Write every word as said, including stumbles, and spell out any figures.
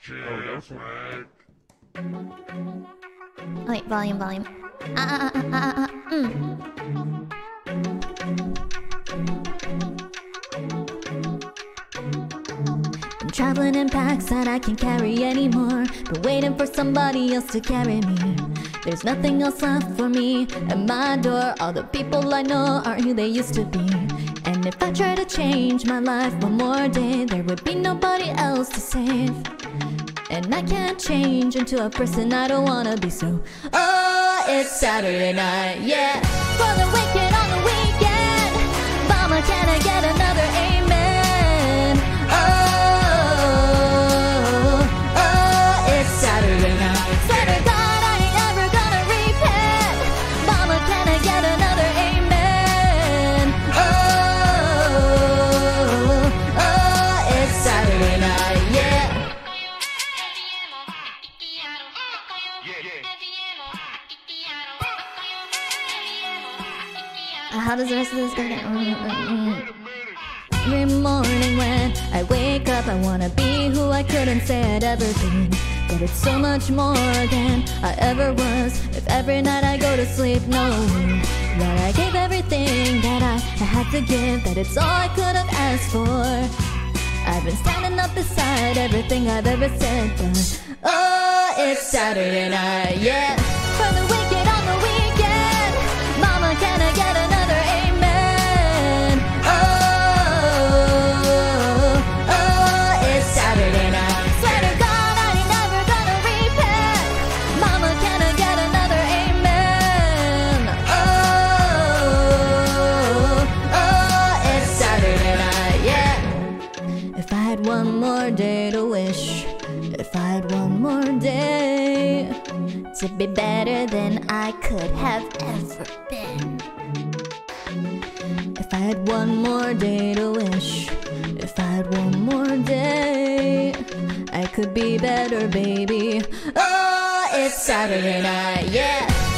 Oh wait, volume, volume. Ah, ah, ah, ah, ah, ah, mm. I'm traveling in packs that I can't carry anymore, but waiting for somebody else to carry me. There's nothing else left for me at my door. All the people I know aren't who they used to be. And if I try to change my life one more day, there would be nobody else to save. And I can't change into a person I don't wanna be, so oh, it's Saturday night, yeah. For the wicked on the weekend, mama, can I get another amen? Oh, oh, it's Saturday night. Swear to God I ain't ever gonna repent. Mama, can I get another amen? Oh, oh, it's Saturday night, yeah. How does the rest of this go down? Every morning when I wake up, I wanna be who I couldn't say I'd ever be. But it's so much more than I ever was. If every night I go to sleep knowing that I gave everything that I had to give, that it's all I could have asked for. I've been standing up beside everything I've ever said, but oh, it's Saturday night, yeah. For the wicked on the weekend, mama, can I get another amen? Oh, oh, it's Saturday night. Swear to God I ain't never gonna repent. Mama, can I get another amen? Oh, oh, it's Saturday night, yeah. If I had one more day to wish, if I had one more day to be better than I could have ever been. If I had one more day to wish, if I had one more day, I could be better, baby. Oh, it's Saturday night, yeah.